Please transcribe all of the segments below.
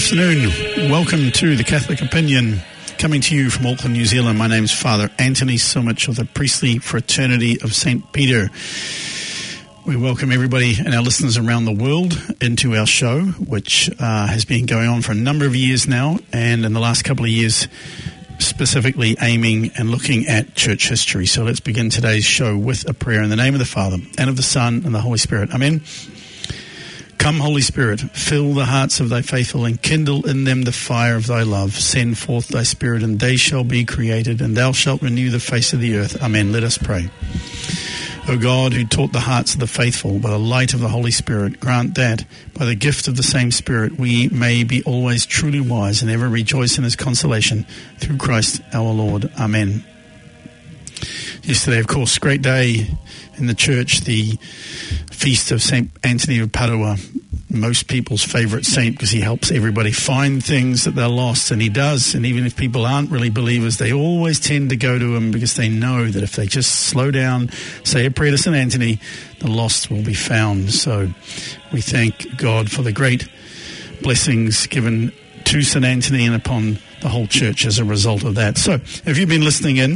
afternoon. Welcome to The Catholic Opinion, coming to you from Auckland, New Zealand. My name is Father Anthony Sumich of the Priestly Fraternity of St. Peter. We welcome everybody and our listeners around the world into our show, which has been going on for a number of years now, and in the last couple of years specifically aiming and looking at church history. So let's begin today's show with a prayer in the name of the Father, and of the Son, and the Holy Spirit. Amen. Come, Holy Spirit, fill the hearts of thy faithful, and kindle in them the fire of thy love. Send forth thy Spirit, and they shall be created, and thou shalt renew the face of the earth. Amen. Let us pray. O God, who taught the hearts of the faithful by the light of the Holy Spirit, grant that, by the gift of the same Spirit, we may be always truly wise and ever rejoice in his consolation, through Christ our Lord. Amen. Yesterday, of course, great day in the church, the feast of St. Anthony of Padua, most people's favourite saint, because he helps everybody find things that they're lost, and he does. And even if people aren't really believers, they always tend to go to him because they know that if they just slow down, say a prayer to St. Anthony, the lost will be found. So we thank God for the great blessings given to St. Anthony and upon the whole church as a result of that. So if you've been listening in,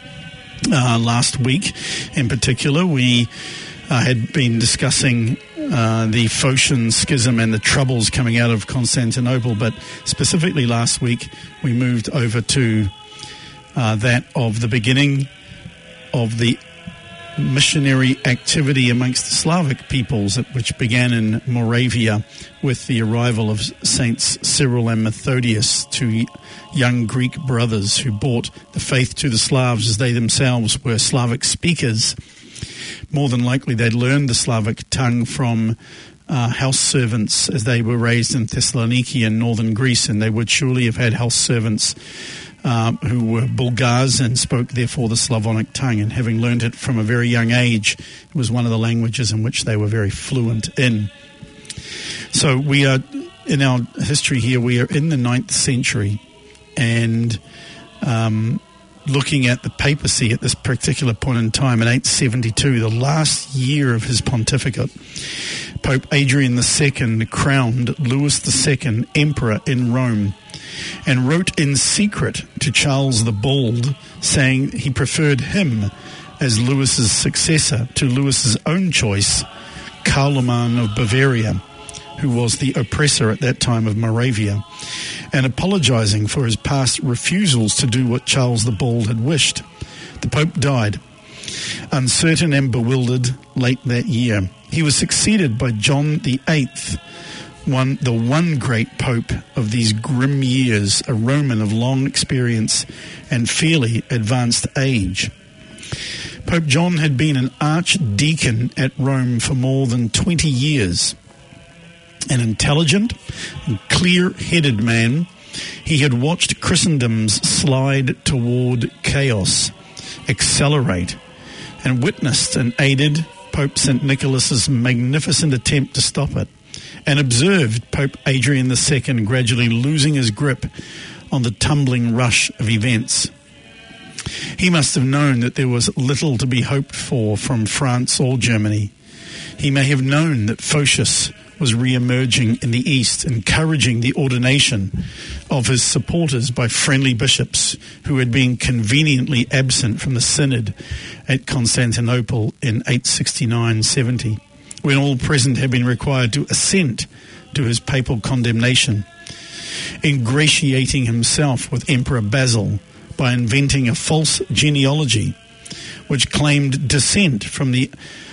last week in particular, we had been discussing the Phocian Schism and the troubles coming out of Constantinople, but specifically last week we moved over to that of the beginning of the missionary activity amongst the Slavic peoples, which began in Moravia with the arrival of Saints Cyril and Methodius, two young Greek brothers who brought the faith to the Slavs, as they themselves were Slavic speakers. More than likely they'd learned the Slavic tongue from house servants as they were raised in Thessaloniki in northern Greece, and they would surely have had house servants who were Bulgars and spoke therefore the Slavonic tongue, and having learned it from a very young age, it was one of the languages in which they were very fluent in. So we are, in our history here, we are in the 9th century, and looking at the papacy at this particular point in time in 872, the last year of his pontificate. Pope Adrian II crowned Louis II emperor in Rome, and wrote in secret to Charles the Bald, saying he preferred him as Louis's successor to Louis's own choice, Carloman of Bavaria, who was the oppressor at that time of Moravia, and apologizing for his past refusals to do what Charles the Bald had wished. The Pope died, uncertain and bewildered, late that year. He was succeeded by John VIII, the one great pope of these grim years, a Roman of long experience and fairly advanced age. Pope John had been an archdeacon at Rome for more than 20 years. An intelligent and clear-headed man, he had watched Christendom's slide toward chaos accelerate, and witnessed and aided Pope St. Nicholas's magnificent attempt to stop it, and observed Pope Adrian II gradually losing his grip on the tumbling rush of events. He must have known that there was little to be hoped for from France or Germany. He may have known that Photius was re-emerging in the East, encouraging the ordination of his supporters by friendly bishops who had been conveniently absent from the synod at Constantinople in 869-70, when all present had been required to assent to his papal condemnation, ingratiating himself with Emperor Basil by inventing a false genealogy which claimed descent from the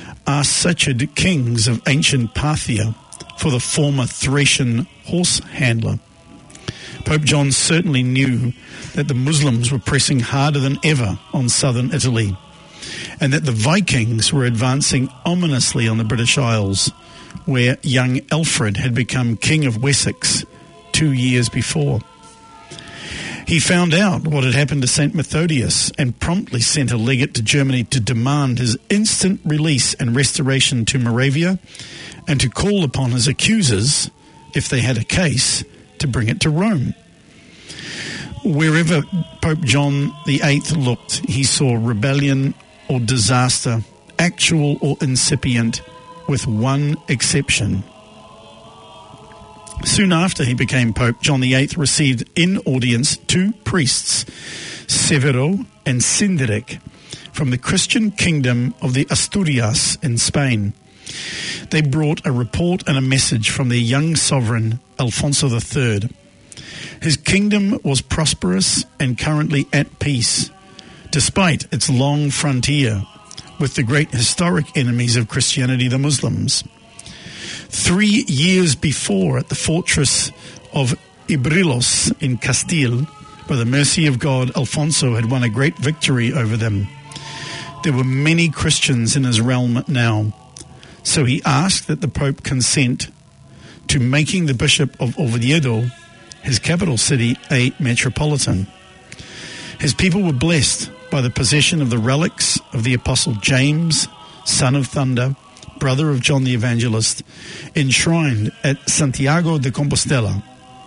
Arsacid kings of ancient Parthia for the former Thracian horse handler. Pope John certainly knew that the Muslims were pressing harder than ever on southern Italy, and that the Vikings were advancing ominously on the British Isles, where young Alfred had become King of Wessex 2 years before. He found out what had happened to St. Methodius and promptly sent a legate to Germany to demand his instant release and restoration to Moravia, and to call upon his accusers, if they had a case, to bring it to Rome. Wherever Pope John VIII looked, he saw rebellion or disaster, actual or incipient, with one exception. Soon after he became Pope, John VIII received in audience 2 priests, Severo and Cinderic, from the Christian kingdom of the Asturias in Spain. They brought a report and a message from their young sovereign, Alfonso III. His kingdom was prosperous and currently at peace, despite its long frontier with the great historic enemies of Christianity, the Muslims. 3 years before, at the fortress of Ibrilos in Castile, by the mercy of God, Alfonso had won a great victory over them. There were many Christians in his realm now, so he asked that the Pope consent to making the Bishop of Oviedo, his capital city, a metropolitan. His people were blessed by the possession of the relics of the Apostle James, son of thunder, brother of John the Evangelist, enshrined at Santiago de Compostela.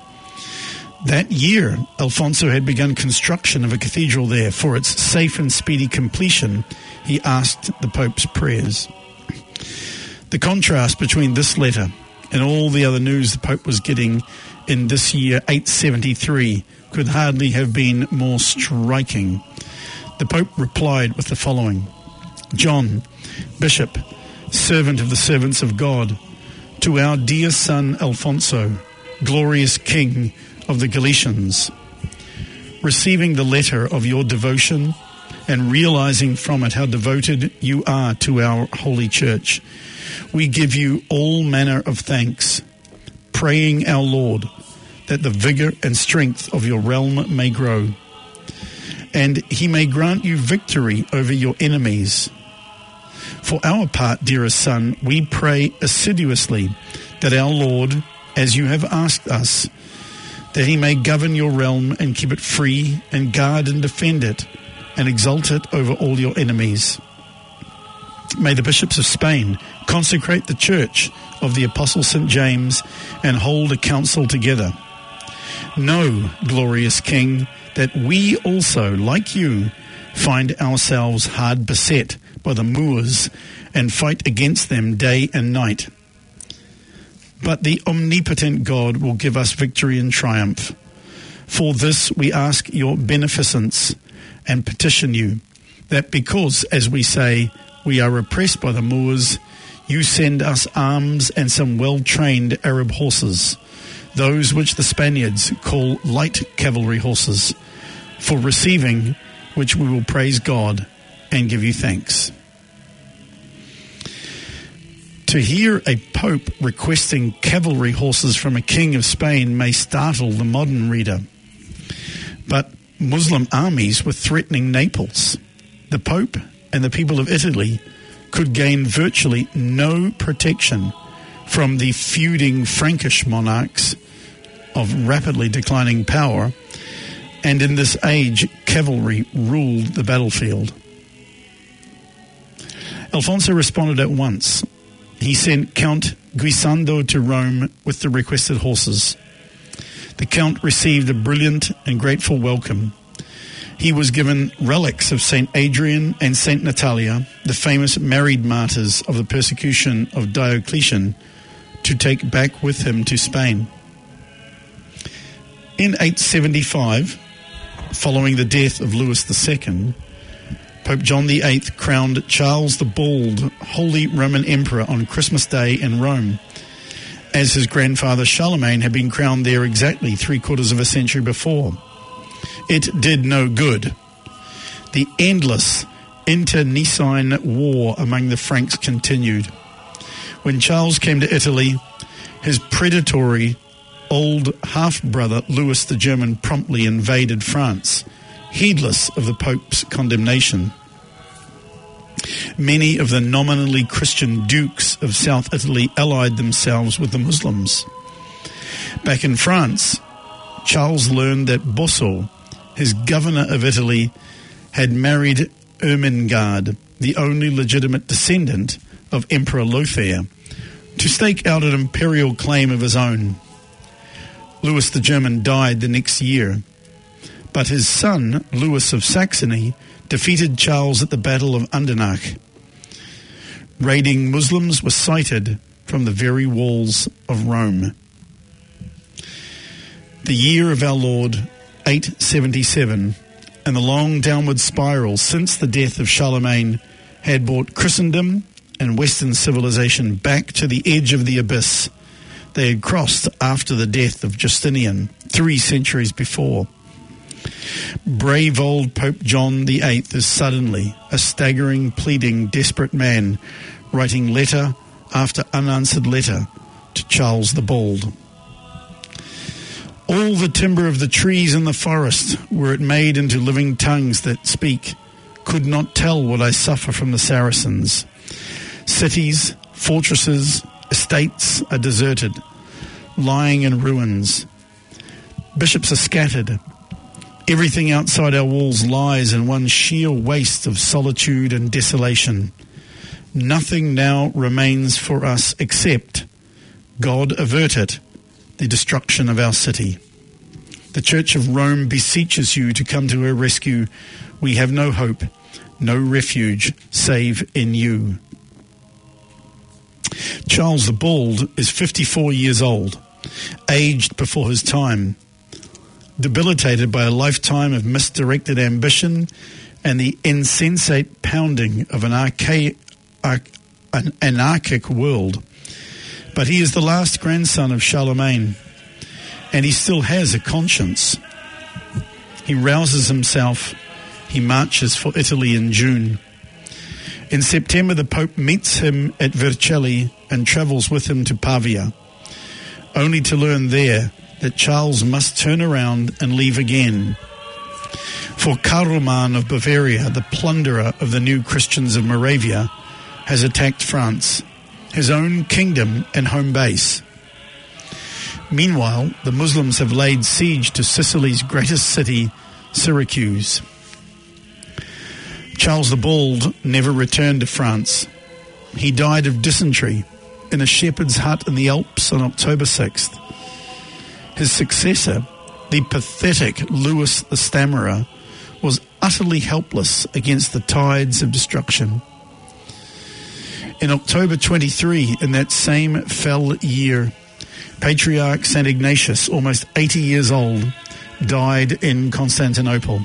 That year, Alfonso had begun construction of a cathedral there. For its safe and speedy completion, he asked the Pope's prayers. The contrast between this letter and all the other news the Pope was getting in this year, 873, could hardly have been more striking. The Pope replied with the following: John, Bishop, servant of the servants of God, to our dear son Alfonso, glorious King of the Galicians, receiving the letter of your devotion and realizing from it how devoted you are to our Holy Church, we give you all manner of thanks, praying our Lord that the vigor and strength of your realm may grow, and he may grant you victory over your enemies. For our part, dearest son, we pray assiduously that our Lord, as you have asked us, that he may govern your realm and keep it free and guard and defend it and exalt it over all your enemies. May the bishops of Spain consecrate the church of the Apostle St. James and hold a council together. Know, glorious King, that we also, like you, find ourselves hard beset by the Moors and fight against them day and night. But the omnipotent God will give us victory and triumph. For this we ask your beneficence and petition you, that because, as we say, we are oppressed by the Moors, you send us arms and some well-trained Arab horses, those which the Spaniards call light cavalry horses, for receiving which we will praise God and give you thanks. To hear a pope requesting cavalry horses from a king of Spain may startle the modern reader. But Muslim armies were threatening Naples. The Pope and the people of Italy could gain virtually no protection from the feuding Frankish monarchs of rapidly declining power, and in this age, cavalry ruled the battlefield. Alfonso responded at once. He sent Count Guisando to Rome with the requested horses. The Count received a brilliant and grateful welcome. He was given relics of St. Adrian and St. Natalia, the famous married martyrs of the persecution of Diocletian, to take back with him to Spain. In 875, following the death of Louis II, Pope John VIII crowned Charles the Bald Holy Roman Emperor on Christmas Day in Rome, as his grandfather Charlemagne had been crowned there exactly 3/4 of a century before. It did no good. The endless internecine war among the Franks continued. When Charles came to Italy, his predatory old half-brother Louis the German promptly invaded France, heedless of the Pope's condemnation. Many of the nominally Christian dukes of South Italy allied themselves with the Muslims. Back in France, Charles learned that Bosso, his governor of Italy, had married Ermengarde, the only legitimate descendant of Emperor Lothair, to stake out an imperial claim of his own. Louis the German died the next year, but his son, Louis of Saxony, defeated Charles at the Battle of Andernach. Raiding Muslims were sighted from the very walls of Rome. The year of our Lord, 877, and the long downward spiral since the death of Charlemagne had brought Christendom and Western civilization back to the edge of the abyss they had crossed after the death of Justinian 3 centuries before. Brave old Pope John VIII is suddenly a staggering, pleading, desperate man, writing letter after unanswered letter to Charles the Bald. All the timber of the trees in the forest, were it made into living tongues that speak, could not tell what I suffer from the Saracens. Cities, fortresses, estates are deserted, lying in ruins. Bishops are scattered. Everything outside our walls lies in one sheer waste of solitude and desolation. Nothing now remains for us except, God avert it, the destruction of our city. The Church of Rome beseeches you to come to her rescue. We have no hope, no refuge, save in you. Charles the Bald is 54 years old, aged before his time, debilitated by a lifetime of misdirected ambition and the insensate pounding of an anarchic world. But he is the last grandson of Charlemagne, and he still has a conscience. He rouses himself. He marches for Italy in June. In September, the Pope meets him at Vercelli and travels with him to Pavia, only to learn there that Charles must turn around and leave again. For Karlmann of Bavaria, the plunderer of the new Christians of Moravia, has attacked France, his own kingdom and home base. Meanwhile, the Muslims have laid siege to Sicily's greatest city, Syracuse. Charles the Bald never returned to France. He died of dysentery in a shepherd's hut in the Alps on October 6th. His successor, the pathetic Louis the Stammerer, was utterly helpless against the tides of destruction. In October 23, in that same fell year, Patriarch St. Ignatius, almost 80 years old, died in Constantinople.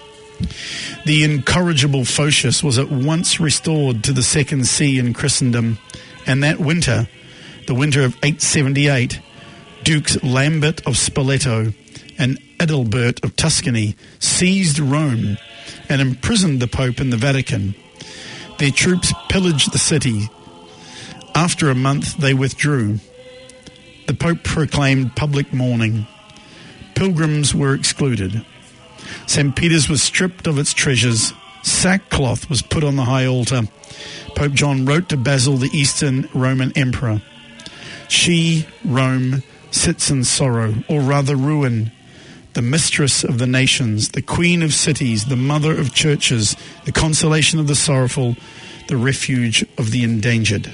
The incorrigible Photius was at once restored to the Second See in Christendom, and that winter, the winter of 878, Dukes Lambert of Spoleto and Adalbert of Tuscany seized Rome and imprisoned the Pope in the Vatican. Their troops pillaged the city. After a month, they withdrew. The Pope proclaimed public mourning. Pilgrims were excluded. St. Peter's was stripped of its treasures. Sackcloth was put on the high altar. Pope John wrote to Basil, the Eastern Roman Emperor, "She, Rome, sits in sorrow, or rather ruin, the mistress of the nations, the queen of cities, the mother of churches, the consolation of the sorrowful, the refuge of the endangered."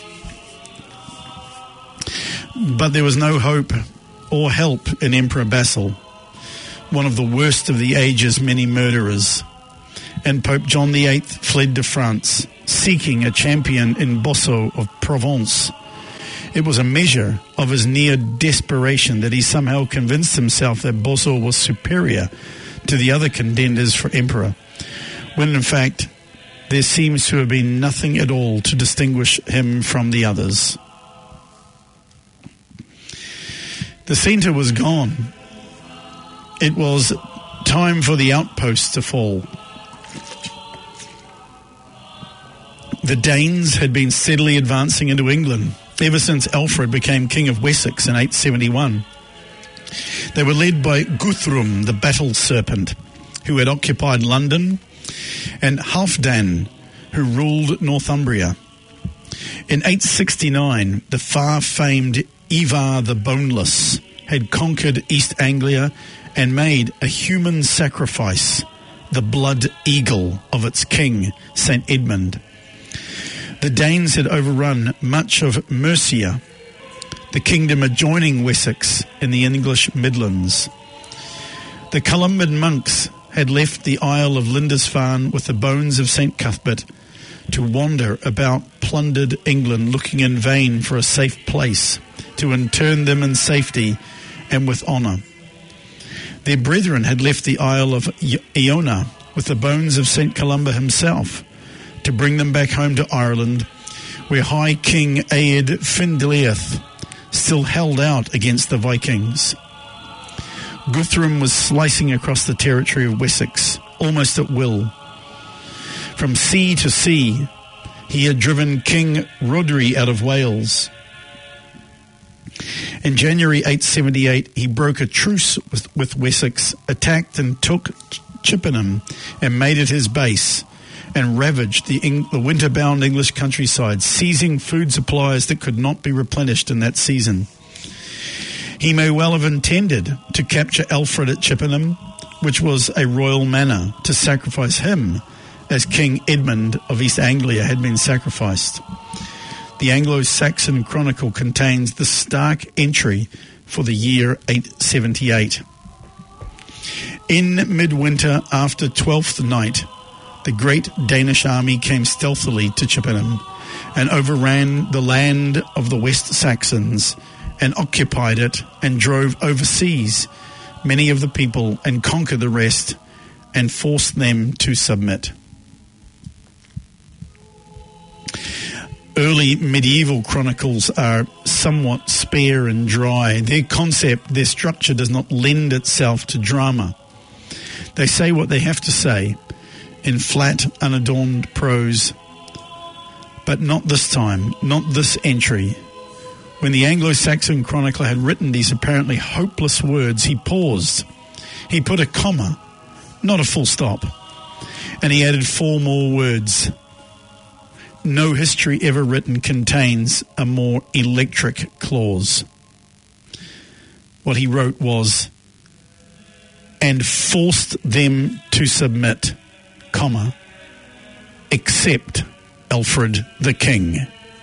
But there was no hope or help in Emperor Basil, one of the worst of the age's many murderers, and Pope John VIII fled to France, seeking a champion in Bosso of Provence. It was a measure of his near desperation that he somehow convinced himself that Bosso was superior to the other contenders for emperor, when in fact there seems to have been nothing at all to distinguish him from the others. The centre was gone. It was time for the outposts to fall. The Danes had been steadily advancing into England ever since Alfred became King of Wessex in 871. They were led by Guthrum, the battle serpent, who had occupied London, and Halfdan, who ruled Northumbria. In 869, the far-famed Ivar the Boneless had conquered East Anglia and made a human sacrifice, the blood eagle of its king, St. Edmund. The Danes had overrun much of Mercia, the kingdom adjoining Wessex in the English Midlands. The Columban monks had left the Isle of Lindisfarne with the bones of St. Cuthbert to wander about plundered England, looking in vain for a safe place to intern them in safety and with honour. Their brethren had left the Isle of Iona with the bones of St. Columba himself to bring them back home to Ireland, where High King Aed Findeilith still held out against the Vikings. Guthrum was slicing across the territory of Wessex, almost at will. From sea to sea, he had driven King Rhodri out of Wales. In January 878, he broke a truce with Wessex, attacked and took Chippenham and made it his base, and ravaged the winter-bound English countryside, seizing food supplies that could not be replenished in that season. He may well have intended to capture Alfred at Chippenham, which was a royal manor, to sacrifice him as King Edmund of East Anglia had been sacrificed. The Anglo-Saxon Chronicle contains the stark entry for the year 878. In midwinter, after Twelfth Night, the great Danish army came stealthily to Chippenham and overran the land of the West Saxons and occupied it and drove overseas many of the people and conquered the rest and forced them to submit. Early medieval chronicles are somewhat spare and dry. Their structure does not lend itself to drama. They say what they have to say in flat, unadorned prose, but not this time, not this entry. When the Anglo-Saxon chronicler had written these apparently hopeless words, he paused. He put a comma, not a full stop, and he added 4 more words. No history ever written contains a more electric clause. What he wrote was, and forced them to submit, comma, except Alfred the King.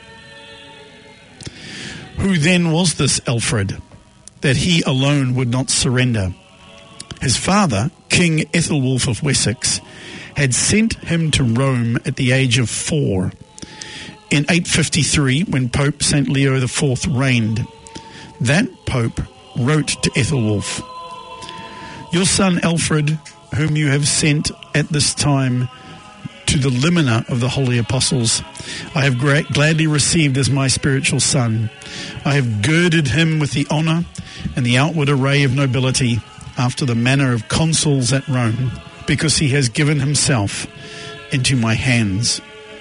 Who then was this Alfred, that he alone would not surrender? His father, King Ethelwulf of Wessex, had sent him to Rome at the age of 4. In 853, when Pope St. Leo IV reigned, that pope wrote to Ethelwulf, "Your son Alfred, whom you have sent at this time to the limina of the holy apostles, I have gladly received as my spiritual son. I have girded him with the honour and the outward array of nobility after the manner of consuls at Rome, because he has given himself into my hands."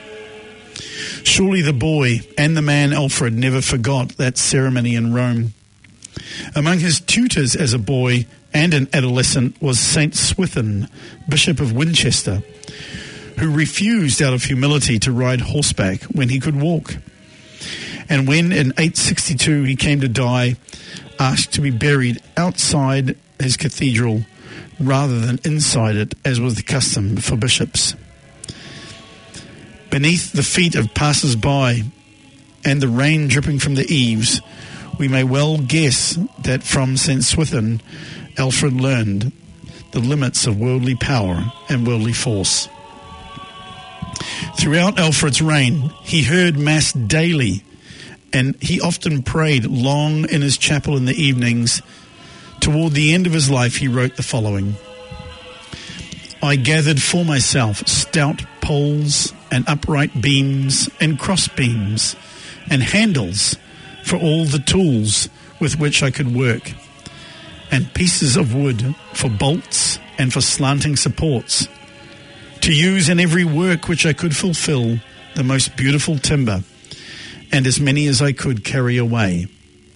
Surely the boy and the man Alfred never forgot that ceremony in Rome. Among his tutors as a boy and an adolescent was Saint Swithin, Bishop of Winchester, who refused out of humility to ride horseback when he could walk. And when in 862 he came to die, asked to be buried outside his cathedral rather than inside it, as was the custom for bishops. Beneath the feet of passers-by and the rain dripping from the eaves, we may well guess that from St. Swithin, Alfred learned the limits of worldly power and worldly force. Throughout Alfred's reign, he heard Mass daily, and he often prayed long in his chapel in the evenings. Toward the end of his life, he wrote the following: "I gathered for myself stout poles and upright beams and cross beams and handles for all the tools with which I could work, and pieces of wood for bolts and for slanting supports, to use in every work which I could fulfill the most beautiful timber, and as many as I could carry away.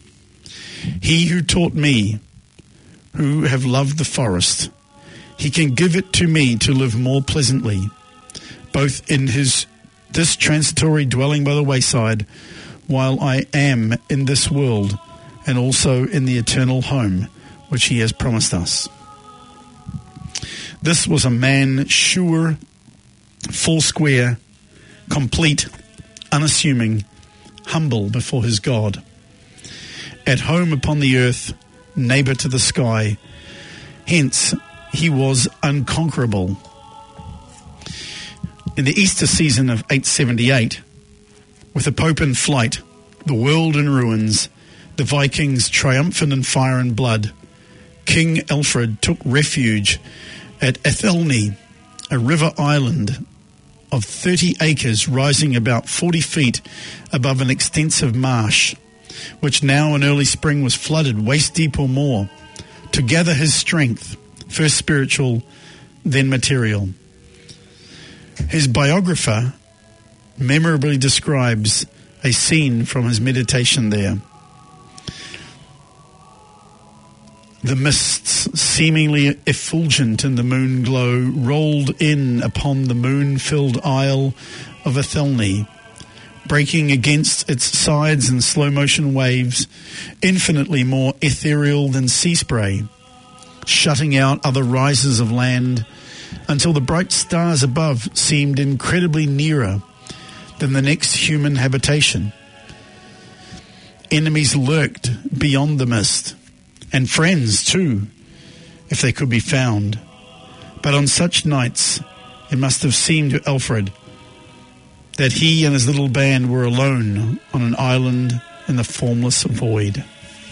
He who taught me, who have loved the forest, he can give it to me to live more pleasantly, both in this transitory dwelling by the wayside, while I am in this world, and also in the eternal home which he has promised us." This was a man sure, full square, complete, unassuming, humble before his God, at home upon the earth, neighbour to the sky. Hence, he was unconquerable. In the Easter season of 878, with the Pope in flight, the world in ruins, the Vikings triumphant in fire and blood, King Alfred took refuge at Athelney, a river island of 30 acres rising about 40 feet above an extensive marsh, which now in early spring was flooded waist deep or more, to gather his strength, first spiritual, then material. His biographer memorably describes a scene from his meditation there. The mists, seemingly effulgent in the moon glow, rolled in upon the moon-filled isle of Athelney, breaking against its sides in slow-motion waves, infinitely more ethereal than sea spray, shutting out other rises of land, until the bright stars above seemed incredibly nearer than the next human habitation. Enemies lurked beyond the mist, and friends too, if they could be found. But on such nights, it must have seemed to Alfred that he and his little band were alone on an island in the formless void.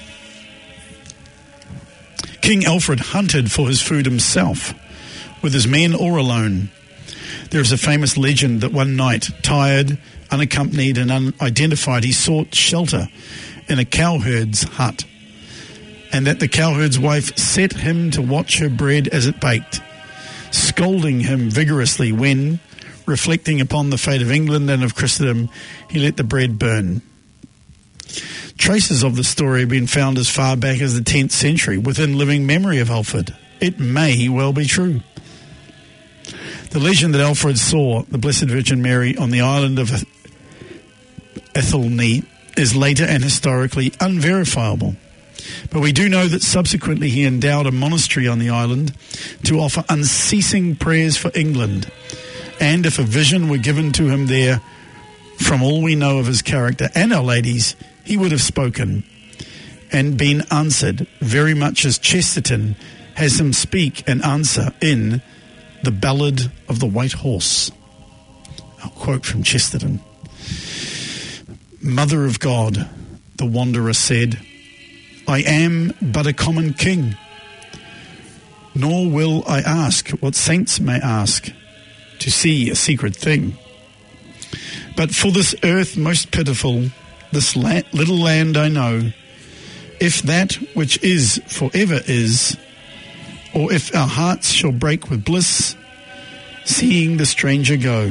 King Alfred hunted for his food himself, with his men or alone. There is a famous legend that one night, tired, unaccompanied and unidentified, he sought shelter in a cowherd's hut, and that the cowherd's wife set him to watch her bread as it baked, scolding him vigorously when, reflecting upon the fate of England and of Christendom, he let the bread burn. Traces of the story have been found as far back as the 10th century within living memory of Alfred. It may well be true. The legend that Alfred saw the Blessed Virgin Mary on the island of Athelney is later and historically unverifiable. But we do know that subsequently he endowed a monastery on the island to offer unceasing prayers for England. And if a vision were given to him there, from all we know of his character and Our Lady's, he would have spoken and been answered, very much as Chesterton has him speak and answer in The Ballad of the White Horse. I'll quote from Chesterton. "Mother of God," the wanderer said, "I am but a common king, nor will I ask what saints may ask, to see a secret thing. But for this earth most pitiful, this little land I know, if that which is forever is, or if our hearts shall break with bliss, seeing the stranger go.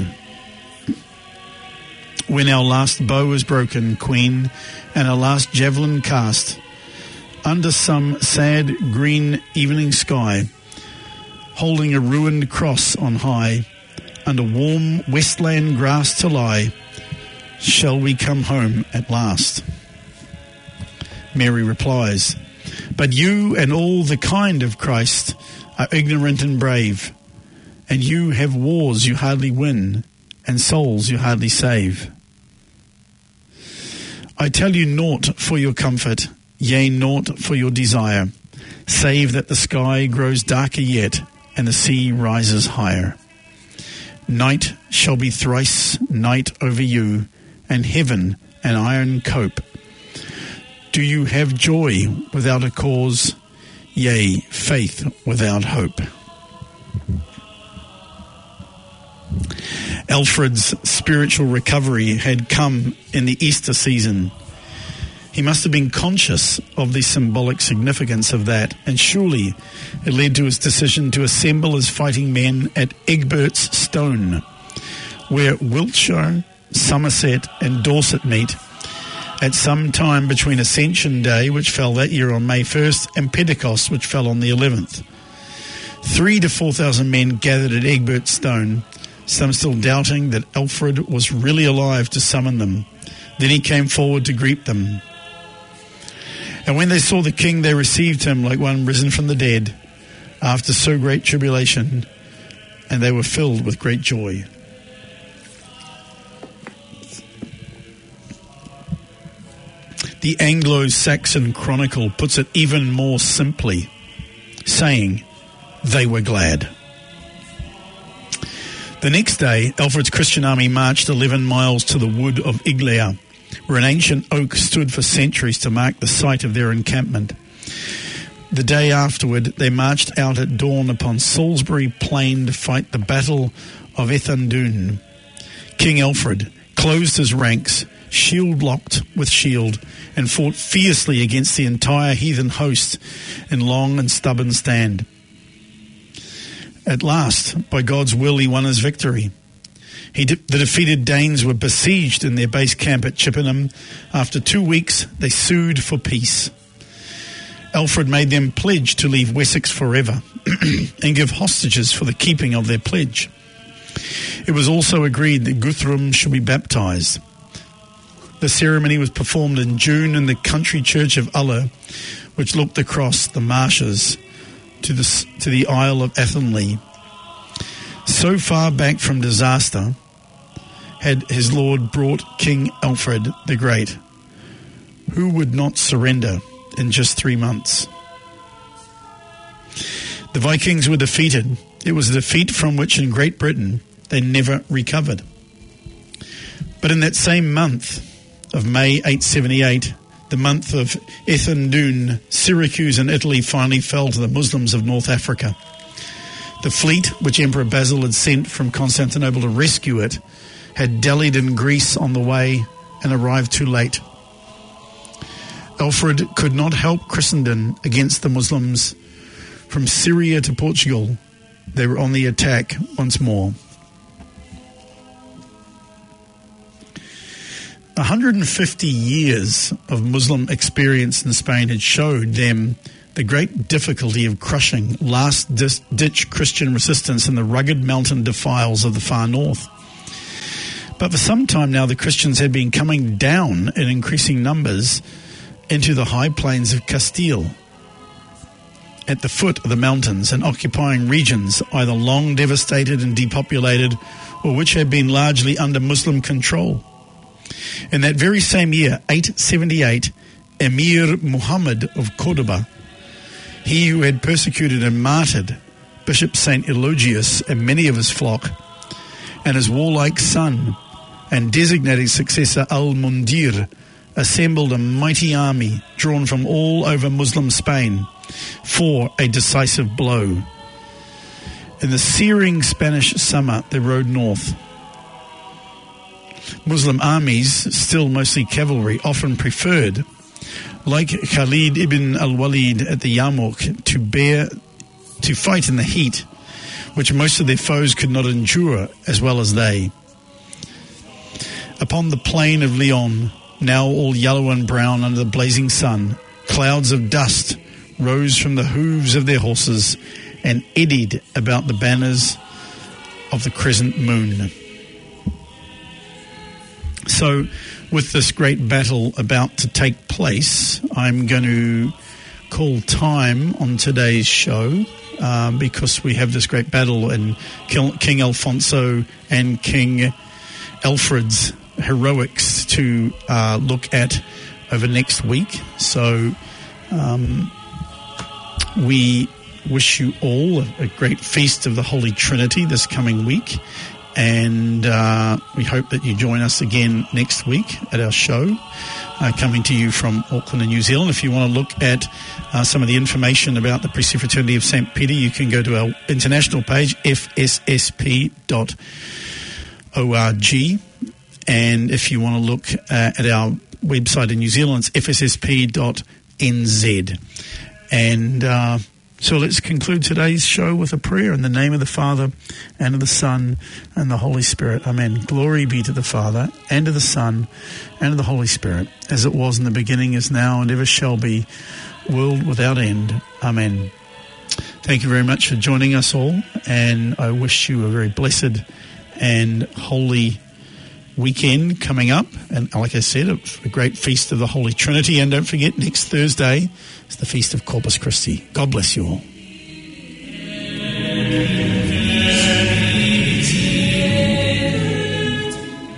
When our last bow is broken, Queen, and our last javelin cast, under some sad green evening sky, holding a ruined cross on high, under warm westland grass to lie, shall we come home at last?" Mary replies, "But you and all the kind of Christ are ignorant and brave, and you have wars you hardly win, and souls you hardly save. I tell you naught for your comfort, yea, naught for your desire, save that the sky grows darker yet, and the sea rises higher. Night shall be thrice night over you, and heaven an iron cope. Do you have joy without a cause? Yea, faith without hope." Alfred's spiritual recovery had come in the Easter season. He must have been conscious of the symbolic significance of that, and surely it led to his decision to assemble his fighting men at Egbert's Stone, where Wiltshire, Somerset and Dorset meet, at some time between Ascension Day, which fell that year on May 1st, and Pentecost, which fell on the 11th. 3,000 to 4,000 men gathered at Egbert's Stone, some still doubting that Alfred was really alive to summon them. Then he came forward to greet them. And when they saw the king, they received him like one risen from the dead, after so great tribulation, and they were filled with great joy. The Anglo-Saxon Chronicle puts it even more simply, saying, "They were glad." The next day, Alfred's Christian army marched 11 miles to the wood of Iglea, where an ancient oak stood for centuries to mark the site of their encampment. The day afterward, they marched out at dawn upon Salisbury Plain to fight the Battle of Ethandune. King Alfred closed his ranks, shield locked with shield, and fought fiercely against the entire heathen host in long and stubborn stand. At last, by God's will, he won his victory. The defeated Danes were besieged in their base camp at Chippenham. After 2 weeks, they sued for peace. Alfred made them pledge to leave Wessex forever and give hostages for the keeping of their pledge. It was also agreed that Guthrum should be baptised. The ceremony was performed in June in the country church of Uller, which looked across the marshes to the Isle of Athelney. So far back from disaster had his lord brought King Alfred the Great, who would not surrender in just 3 months. The Vikings were defeated. It was a defeat from which in Great Britain they never recovered. But in that same month of May 878, the month of Ethandune, Syracuse in Italy finally fell to the Muslims of North Africa. The fleet, which Emperor Basil had sent from Constantinople to rescue it, had dallied in Greece on the way and arrived too late. Alfred could not help Christendom against the Muslims. From Syria to Portugal, they were on the attack once more. 150 years of Muslim experience in Spain had showed them the great difficulty of crushing last-ditch Christian resistance in the rugged mountain defiles of the far north. But for some time now, the Christians had been coming down in increasing numbers into the high plains of Castile, at the foot of the mountains, and occupying regions either long devastated and depopulated or which had been largely under Muslim control. In that very same year, 878, Emir Muhammad of Cordoba, he who had persecuted and martyred Bishop St. Eulogius and many of his flock, and his warlike son and designated successor Al-Mundir, assembled a mighty army drawn from all over Muslim Spain for a decisive blow. In the searing Spanish summer, they rode north. Muslim armies, still mostly cavalry, often preferred, like Khalid ibn al-Walid at the Yarmouk, to fight in the heat, which most of their foes could not endure as well as they. Upon the plain of Leon, now all yellow and brown under the blazing sun, clouds of dust rose from the hooves of their horses and eddied about the banners of the crescent moon. So, with this great battle about to take place, I'm going to call time on today's show because we have this great battle in King Alfonso and King Alfred's heroics to look at over next week. So we wish you all a great feast of the Holy Trinity this coming week, and we hope that you join us again next week at our show, coming to you from Auckland and New Zealand. If you want to look at some of the information about the Priestly Fraternity of St. Peter, you can go to our international page, fssp.org. And if you want to look at our website in New Zealand, it's fssp.nz. And so let's conclude today's show with a prayer in the name of the Father, and of the Son, and the Holy Spirit. Amen. Glory be to the Father, and to the Son, and to the Holy Spirit, as it was in the beginning, is now, and ever shall be, world without end. Amen. Thank you very much for joining us all, and I wish you a very blessed and holy weekend coming up, and like I said, a great feast of the Holy Trinity. And don't forget, next Thursday is the Feast of Corpus Christi. God bless you all.